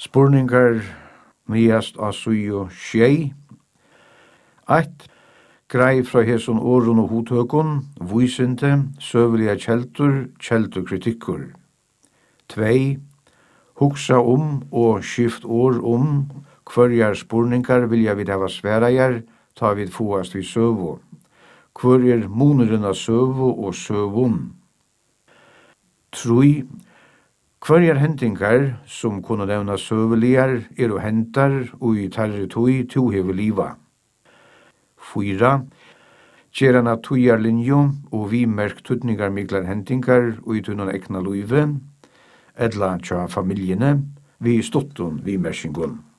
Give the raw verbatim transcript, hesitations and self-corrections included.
Spurningar miast av sujo tjei. Eitt. Grei fra heson åren og hothøkon, vísindi, søvelige kjeltur, kjeldukritikkur. Tvei. Hugsa om og skift år om hverjar spurningar vilja vi hava sverajar, ta vid foast vi søvo. Hver er munurinn av søvo og søvun? Trui. Hverjar hendingar som kunne nevna søveligar er og hentar og i tarri tui to hever liva. Fyra. Gjerana tujar linjo og vi merk tutningar miklar hendingar og i tunnan ekna luive, edla tja familjene, vi stottun vi mersingun.